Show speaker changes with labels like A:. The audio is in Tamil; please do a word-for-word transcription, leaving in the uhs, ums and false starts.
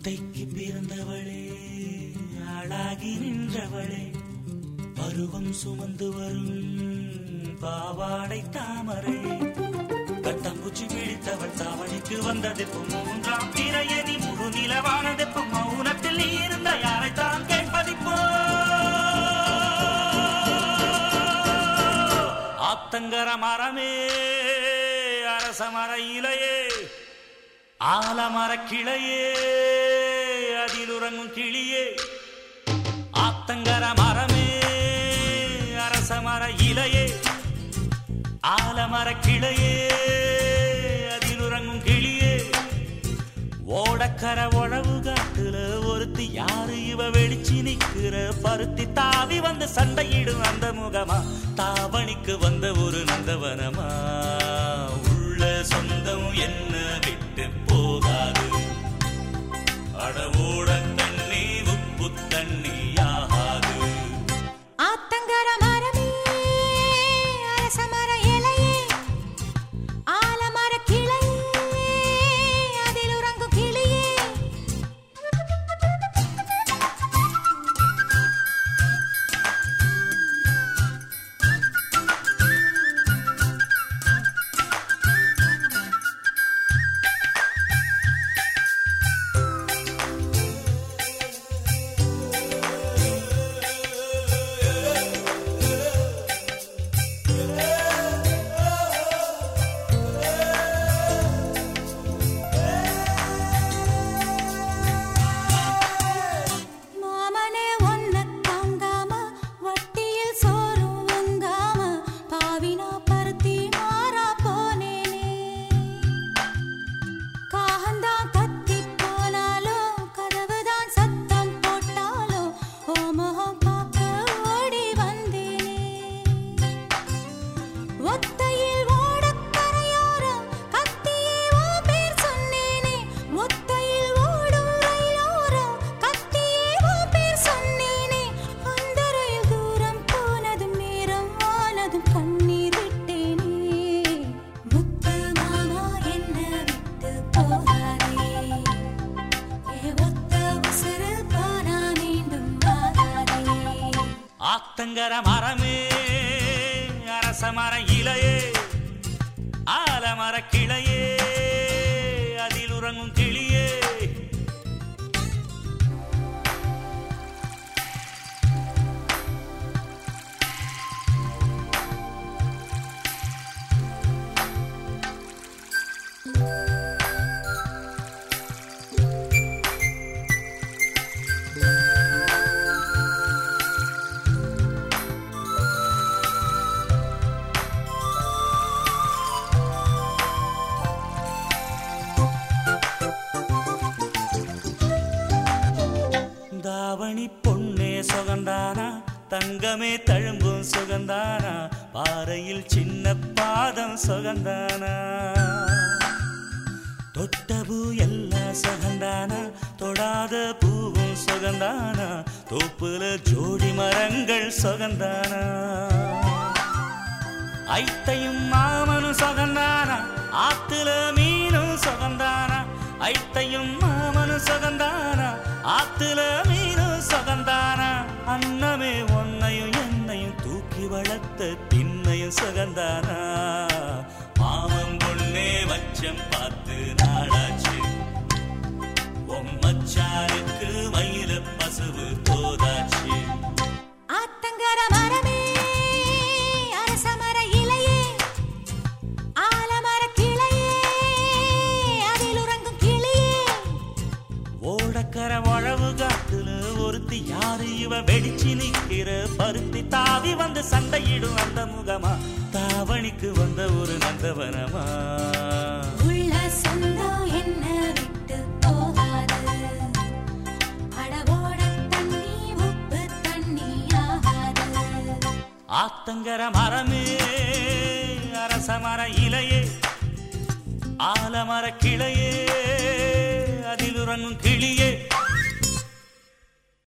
A: அத்தைக்கு பிறந்தவளே ஆளாகி நின்றவளே பருவம் சுமந்து வரும் பாவாடை தாமரை கட்டம்பூச்சி பிடித்தவள் தாவணிக்கு வந்ததெப்போ மூன்றாம் திரையதி முழு நிலவானதெப்போ மௌனத்தில் நீ இருந்த யாரைத்தான் கேட்பதிப்போ ஆத்தங்கர மரமே அரச மர இலையே ஆலமர கிளையே அதில் உறங்கும் கிளியே ஆத்தங்கர மரமே அரச மர இலையே ஆலமர கிளையே அதில் உறங்கும் கிளியே ஓடக்கர உழவு காட்டுல ஒருத்தி யாரு இவ வெளிச்சி நிக்கிற பருத்தி தாவி வந்து சண்டையிடும் அந்த முகமா தாவணிக்கு வந்த ஒரு நந்தவனமா உள்ள சொந்தம் என்ன விட்டு போகாது அடவோட தண்ணி உப்பு தண்ணி ஆகாது
B: ஆத்தங்கர மரமே அரச மர இலையே ஆலமர கிளையே அதில் உறங்கும் கிளியே
A: ஆத்தங்கர மரமே அரச மர இலையே ஆலமர கிளையே அதில் உறங்கும் கிளியே தாவணி பொன்னே சுகந்தானா தங்கமே தழும்பும் சுகந்தானா பாறையில் சின்ன பாதம் சுகந்தானா தொட்டபூ எல்லாம் சுகந்தானா தொடாத பூவும் சுகந்தானா தோப்புல ஜோடி மரங்கள் சுகந்தானா ஐத்தையும் மாமனும் சுகந்தானா ஆத்துல மீனும் சுகந்தானா ஐத்தையும் மாமனும் சுகந்தானா ஆத்துல மீனும் சுகந்தானா அன்னமே ஒன்னையும் என்னையும் தூக்கி வளர்த்த திண்ணையும் சுகந்தானா மாமன் பொண்ணே வச்சம் பார்த்து நாடாச்சு மச்சாருக்கு மயில பசுவு போதாச்சு
B: ஆத்தங்கர மரமே அரச மர இலையே ஆலமர கிளையே அதில் உறங்கும் கிளியே
A: ஓடக்கர உழவு காட்டுல ஒருத்தி யாரு இவ வெடிச்சு நிக்கிற பருத்தி தாவி வந்து சண்டையிடும் அந்த முகமா தாவணிக்கு வந்த ஒரு நந்தவனமா
B: உள்ள சொந்தம் என்ன விட்டு போகாது அடவோட தண்ணி உப்பு தண்ணி ஆகாது
A: ஆத்தங்கர மரமே அரச மர இலையே ஆலமர கிளையே அதில் உறங்கும் கிளியே